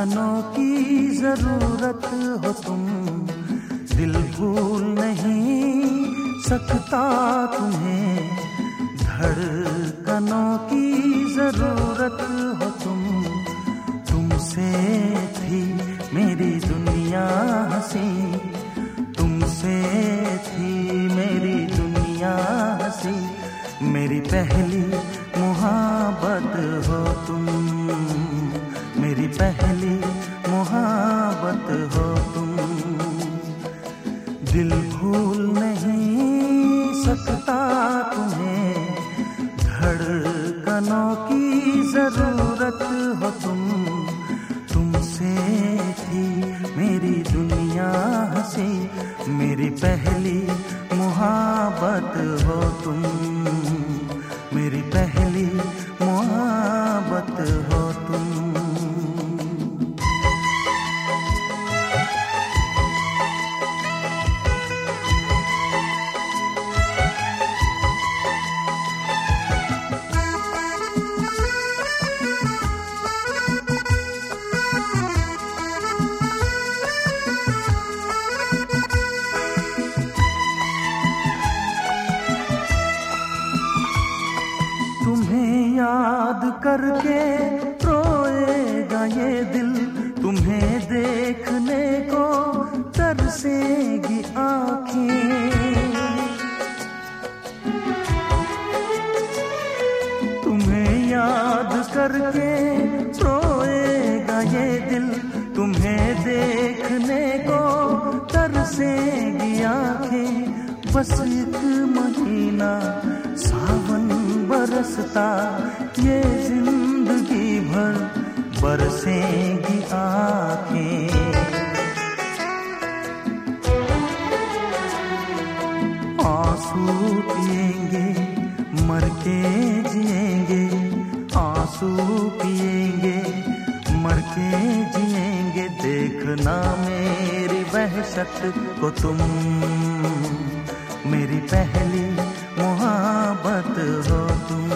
धड़कनों की जरूरत हो तुम, दिल भूल नहीं सकता तुम्हें। धड़कनों की जरूरत हो तुम, तुमसे थी मेरी दुनिया हंसी, तुमसे थी मेरी दुनिया हंसी। मेरी पहली मोहब्बत हो तुम, मेरी पहली मोहब्बत हो तुम। दिल भूल नहीं सकता तुम्हें, धड़कनों की जरूरत हो तुम, तुमसे थी मेरी दुनिया हंसी। मेरी पहली मोहब्बत हो तुम, मेरी पहली मोहब्बत हो तुम। तुम्हें याद करके रोएगा ये दिल, तुम्हें देखने को तरसेगी आँखें। तुम्हें याद करके रोएगा ये दिल, तुम्हें देखने को तरसेगी आँखें। बस एक महीना सावन बरसता, ये जिंदगी भर बरसेंगी आँखें। आंसू पिएंगे मर के जिएंगे, आंसू पिएंगे मर के जिएंगे। देखना मेरी वहशत को तुम, मेरी पहली मोहब्बत हो तुम।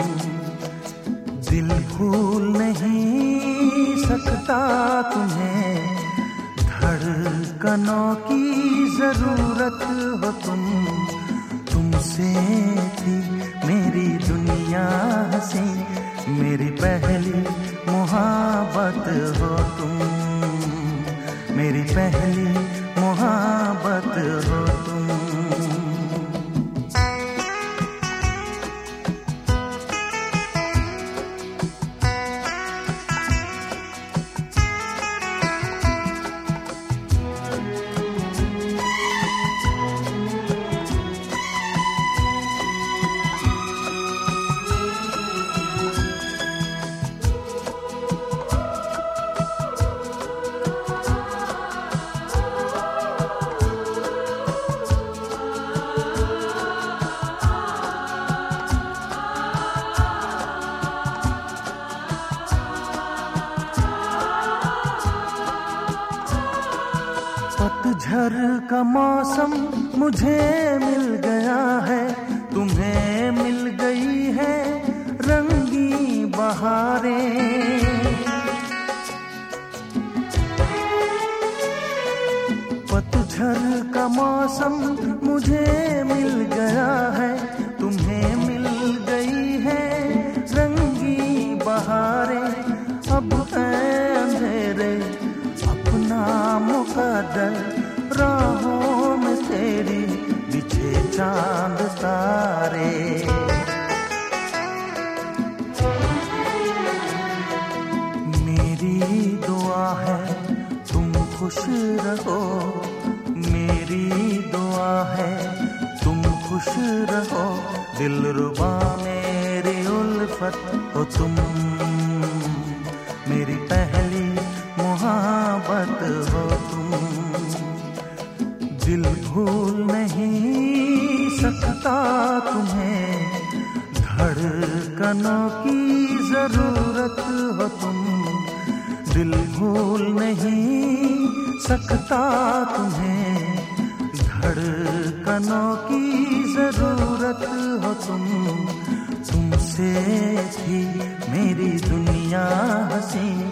दिल भूल नहीं सकता तुम्हें, धड़कनों की जरूरत हो तुम, तुमसे थी मेरी दुनिया हंसी। मेरी पहली मोहब्बत हो तुम, मेरी पहली मोहब्बत हो तुम। पतझड़ का मौसम मुझे मिल गया है, तुम्हें मिल गई है रंगी बहारें। पतझड़ का मौसम मुझे मिल गया है, तुम्हें मिल गई है रंगी बहारें। अब अंधेरे अपना मुकद्दर, राहों में तेरी बिछे चांद तारे। मेरी दुआ है तुम खुश रहो, मेरी दुआ है तुम खुश रहो। दिलरुबा मेरी उल्फत हो तुम, मेरी पहली मोहब्बत हो तुम। दिल भूल नहीं सकता तुम्हें, धड़कनों की जरूरत हो तुम। दिल भूल नहीं सकता तुम्हें, धड़कनों की जरूरत हो तुम। तुमसे थी मेरी दुनिया हंसी,